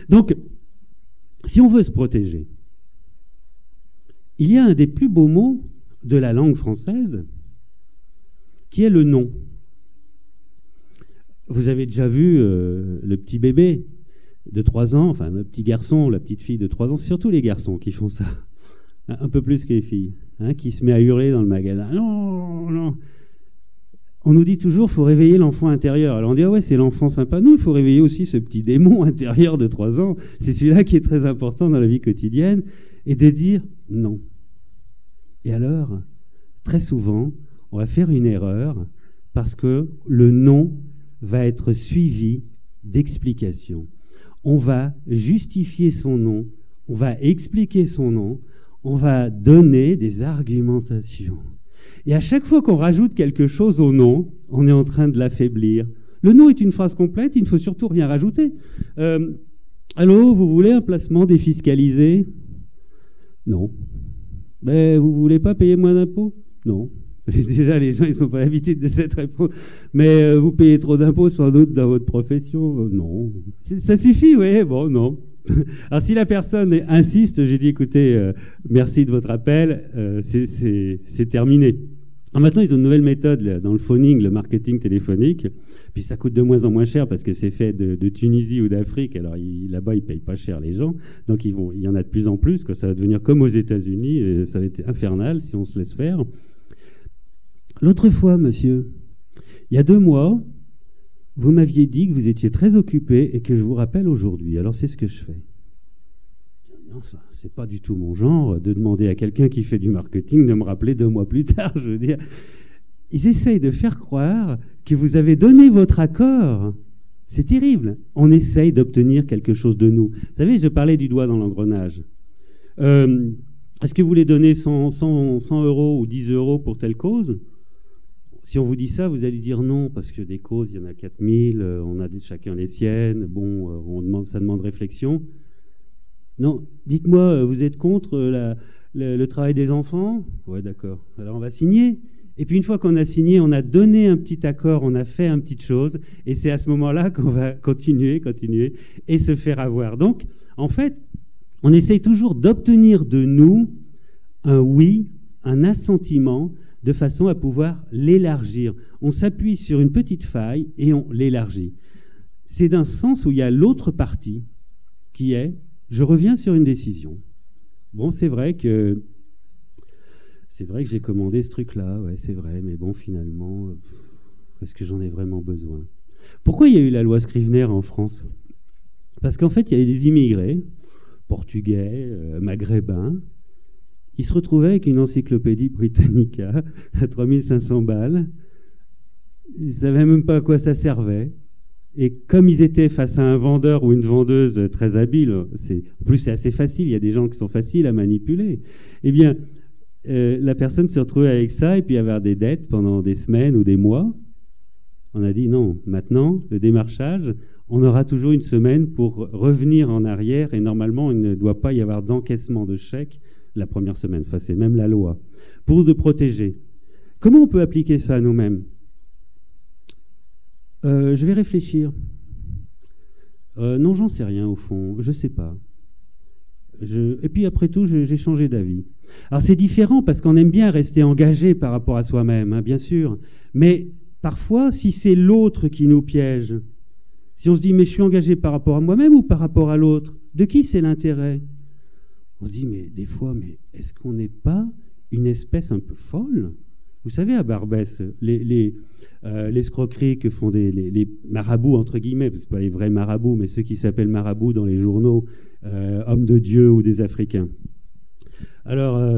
Donc, si on veut se protéger, il y a un des plus beaux mots de la langue française qui est le nom. Vous avez déjà vu le petit bébé de 3 ans, enfin le petit garçon, la petite fille de 3 ans, c'est surtout les garçons qui font ça, un peu plus que les filles, qui se met à hurler dans le magasin. Non, non. On nous dit toujours qu'il faut réveiller l'enfant intérieur. Alors on dit, ah ouais, c'est l'enfant sympa. Non, il faut réveiller aussi ce petit démon intérieur de 3 ans. C'est celui-là qui est très important dans la vie quotidienne. Et de dire non. Et alors, très souvent, on va faire une erreur parce que le non va être suivi d'explications. On va justifier son non, on va expliquer son non, on va donner des argumentations. Et à chaque fois qu'on rajoute quelque chose au non, on est en train de l'affaiblir. Le non est une phrase complète, il ne faut surtout rien rajouter. Allô, vous voulez un placement défiscalisé ? Non. Mais vous voulez pas payer moins d'impôts ? Non. Déjà, les gens, ils sont pas habitués de cette réponse. Mais vous payez trop d'impôts sans doute dans votre profession ? Non. Ça suffit, oui. Bon, non. Alors, si la personne insiste, j'ai dit, écoutez, merci de votre appel, c'est terminé. Alors, maintenant, ils ont une nouvelle méthode là, dans le phoning, le marketing téléphonique. Puis ça coûte de moins en moins cher parce que c'est fait de Tunisie ou d'Afrique. Alors là-bas, ils payent pas cher les gens. Donc il y en a de plus en plus. Ça va devenir comme aux États-Unis. Et ça va être infernal si on se laisse faire. L'autre fois, monsieur, il y a 2 mois, vous m'aviez dit que vous étiez très occupé et que je vous rappelle aujourd'hui. Alors c'est ce que je fais. Non, ça, c'est pas du tout mon genre de demander à quelqu'un qui fait du marketing de me rappeler 2 mois plus tard. Je veux dire, ils essayent de faire croire que vous avez donné votre accord. C'est terrible. On essaye d'obtenir quelque chose de nous. Vous savez, je parlais du doigt dans l'engrenage. Est-ce que vous voulez donner 100 euros ou 10 euros pour telle cause ? Si on vous dit ça, vous allez dire non, parce que des causes, il y en a 4000, on a chacun les siennes, bon, ça demande réflexion. Non, dites-moi, vous êtes contre le travail des enfants ? Ouais, d'accord. Alors on va signer. Et puis une fois qu'on a signé, on a donné un petit accord, on a fait une petite chose, et c'est à ce moment-là qu'on va continuer, et se faire avoir. Donc, en fait, on essaye toujours d'obtenir de nous un oui, un assentiment, de façon à pouvoir l'élargir. On s'appuie sur une petite faille et on l'élargit. C'est d'un sens où il y a l'autre partie qui est « je reviens sur une décision ». Bon, c'est vrai que j'ai commandé ce truc-là, ouais, c'est vrai, mais bon, finalement, est-ce que j'en ai vraiment besoin ? Pourquoi il y a eu la loi Scrivener en France ? Parce qu'en fait, il y avait des immigrés, portugais, maghrébins. Ils se retrouvaient avec une encyclopédie Britannica à 3500 balles. Ils ne savaient même pas à quoi ça servait. Et comme ils étaient face à un vendeur ou une vendeuse très habile, en plus c'est assez facile, il y a des gens qui sont faciles à manipuler, eh bien, la personne se retrouvait avec ça et puis avoir des dettes pendant des semaines ou des mois. On a dit non, maintenant, le démarchage, on aura toujours une semaine pour revenir en arrière et normalement, il ne doit pas y avoir d'encaissement de chèque la première semaine. Enfin, c'est même la loi. Pour nous protéger. Comment on peut appliquer ça à nous-mêmes ? Je vais réfléchir. Non, j'en sais rien au fond. Je ne sais pas. Et puis après tout, j'ai changé d'avis. Alors c'est différent parce qu'on aime bien rester engagé par rapport à soi-même, hein, bien sûr. Mais parfois, si c'est l'autre qui nous piège, si on se dit mais je suis engagé par rapport à moi-même ou par rapport à l'autre, de qui c'est l'intérêt ? On dit mais des fois, mais est-ce qu'on n'est pas une espèce un peu folle ? Vous savez, à Barbès, l'escroquerie que font les marabouts, entre guillemets, parce que ce pas les vrais marabouts, mais ceux qui s'appellent marabouts dans les journaux, hommes de Dieu ou des Africains. Alors,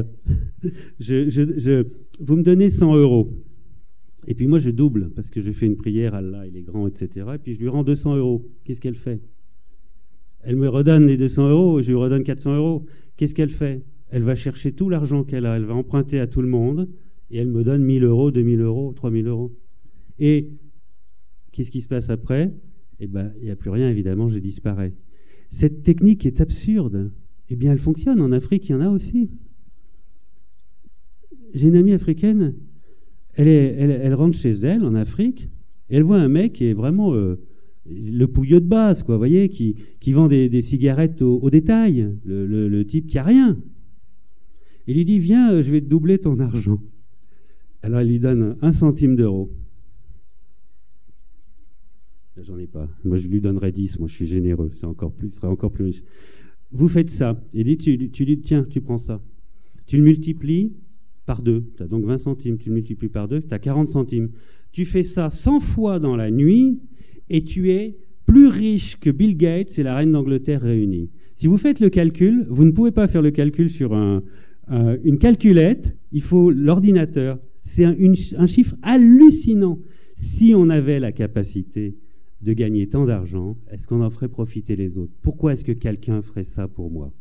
vous me donnez 100 euros. Et puis moi, je double, parce que je fais une prière, Allah, il est grand, etc. Et puis je lui rends 200 euros. Qu'est-ce qu'elle fait ? Elle me redonne les 200 euros, je lui redonne 400 euros. Qu'est-ce qu'elle fait ? Elle va chercher tout l'argent qu'elle a, elle va emprunter à tout le monde, et elle me donne 1000 euros, 2000 euros, 3000 euros. Et qu'est-ce qui se passe après ? Eh bien, il n'y a plus rien, évidemment, je disparais. Cette technique est absurde. Eh bien, elle fonctionne. En Afrique, il y en a aussi. J'ai une amie africaine, elle rentre chez elle, en Afrique, et elle voit un mec qui est vraiment le pouilleux de base, quoi, vous voyez, qui vend des cigarettes au détail, le type qui a rien. Il lui dit, viens, je vais te doubler ton argent. Alors il lui donne 1 centime d'euro. J'en ai pas. Moi, je lui donnerais 10. Moi, je suis généreux. C'est encore plus, il sera encore plus riche. Vous faites ça. Il dit, tu dis, tiens, tu prends ça. Tu le multiplies par 2. Tu as donc 20 centimes. Tu le multiplies par 2. Tu as 40 centimes. Tu fais ça 100 fois dans la nuit et tu es plus riche que Bill Gates et la reine d'Angleterre réunis. Si vous faites le calcul, vous ne pouvez pas faire le calcul sur une calculette. Il faut l'ordinateur. C'est un chiffre hallucinant. Si on avait la capacité de gagner tant d'argent, est-ce qu'on en ferait profiter les autres? Pourquoi est-ce que quelqu'un ferait ça pour moi?